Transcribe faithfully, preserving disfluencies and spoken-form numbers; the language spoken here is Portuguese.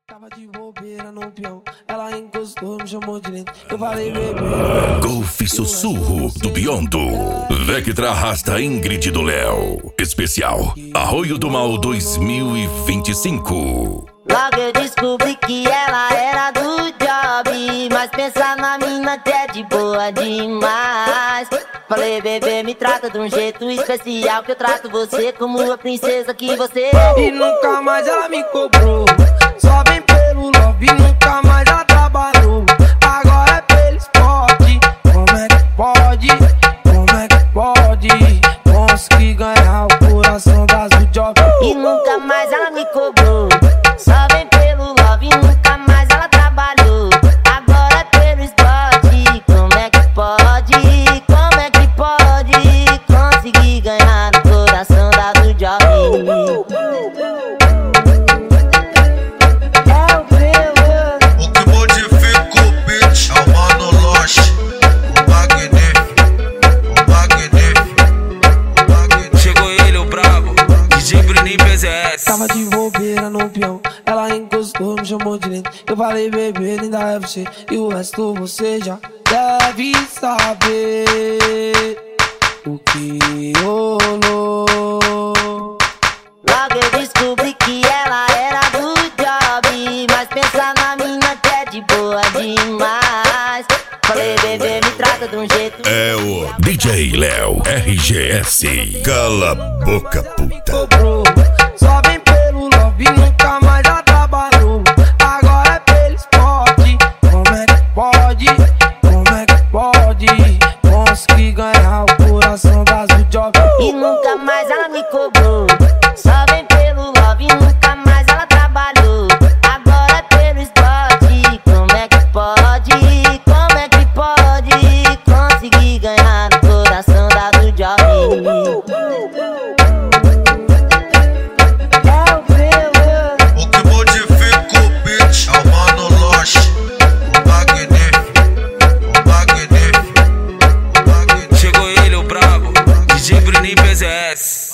Tava de bobeira no peão, ela encostou, me chamou de lindo. Eu falei, bebê. Golfe Sussurro do Biondo. Vectra arrasta Ingrid do Léo. Especial Arroio do Mal dois mil e vinte e cinco. Logo eu descobri que ela era do job, mas pensar na mina que é de boa demais. Falei, bebê, me trata de um jeito especial, que eu trato você como a princesa que você é. E nunca mais ela me cobrou, só vem pelo love, e nunca mais ela trabalhou. Agora é pelo esporte, como é que pode, como é que pode conseguir ganhar o coração das do job. E nunca mais ela me cobrou, só vem pelo love, e nunca mais ela trabalhou. Agora é pelo esporte, como é que pode, como é que pode conseguir ganhar o coração da do job. Tava de bobeira no peão, ela encostou, me chamou de lindo. Eu falei, bebê, linda é você, e o resto você já deve saber o que rolou. Logo eu descobri que ela era do job, mas pensar na mina que é de boa demais. Falei, bebê, me trata de um jeito. É o D J Léo R G S. Cala a boca, puta. Cobrou, só vem pelo love, e nunca mais ela trabalhou. Agora é pelo esporte, como é que pode, como é que pode conseguir ganhar o coração das do job. E nunca mais ela me cobrou, só vem pelo love, e nunca mais ela trabalhou. Agora é pelo esporte, como é que pode, como é que pode conseguir ganhar o coração da do job. Chegou ele, o brabo, D J Bruninho P Z S.